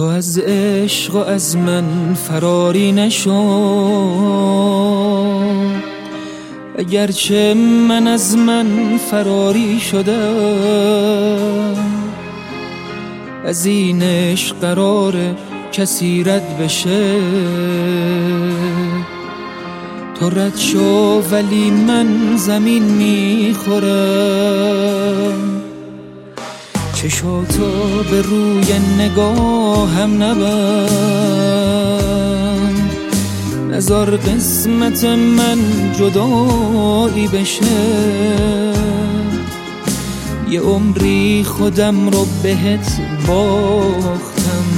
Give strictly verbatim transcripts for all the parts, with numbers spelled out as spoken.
تو از عشق و از من فراری نشو، اگرچه من از من فراری شدم. از این عشق قراره کسی رد بشه، تو رد شو ولی من زمین میخورم. چشاتو به روی نگاهم نبند، نذار قسمت من جدایی بشه. یه عمری خودم رو بهت باختم،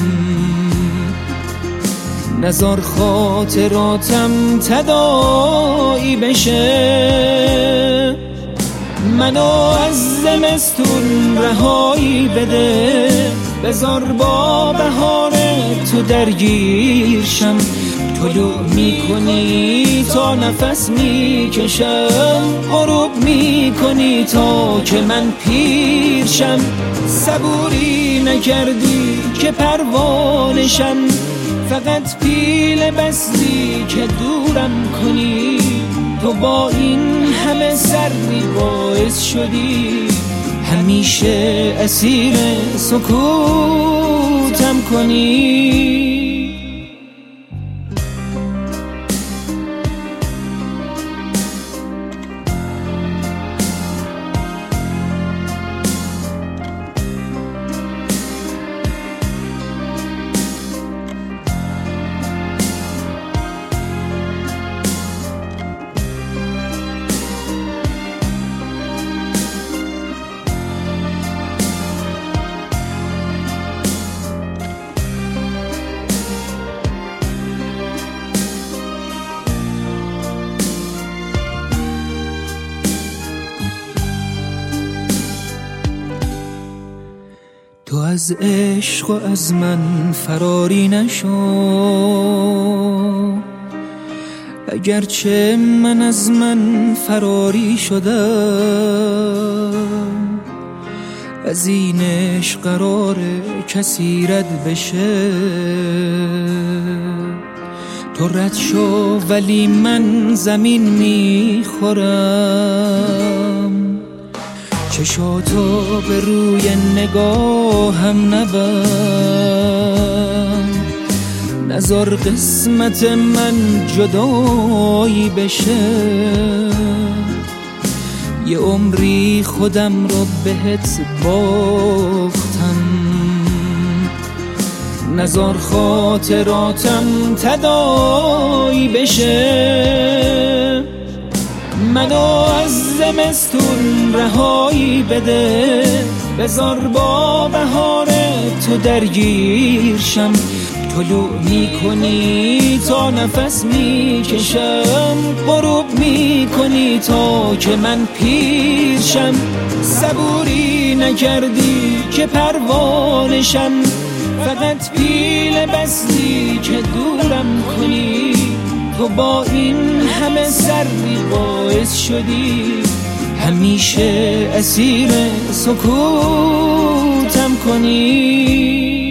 نذار خاطراتم تداعی بشه. منو از زمستون رهایی بده، بذار با بهار تو درگیر شم. طلوع میکنی تا نفس میکشم، غروب میکنی تا که من پیر شم. صبوری نکردی که پروانشم، فقط پیل بستی که دورم کنی. تو با این همه سردی باعث شدی همیشه اسیر سکوتم کنی. تو از عشق و از من فراری نشو، اگرچه من از من فراری شدم. از این عشق قراره کسی رد بشه، تو رد شو ولی من زمین میخورم. چشاتو به روی نگاهم نبند، نذار قسمت من جدایی بشه. یه عمری خودم رو بهت باختم، نذار خاطراتم تداعی بشه. منو از زمستون رهایی بده، بذار با بهار تو درگیر شم. طلوع میکنی تا نفس میکشم، غروب میکنی تا که من پیر شم. صبوری نکردی که پروانشم، فقط پیل بستی که دورم کنی. تو با این همه سردی باعث شدی همیشه اسیر سکوتم کنی.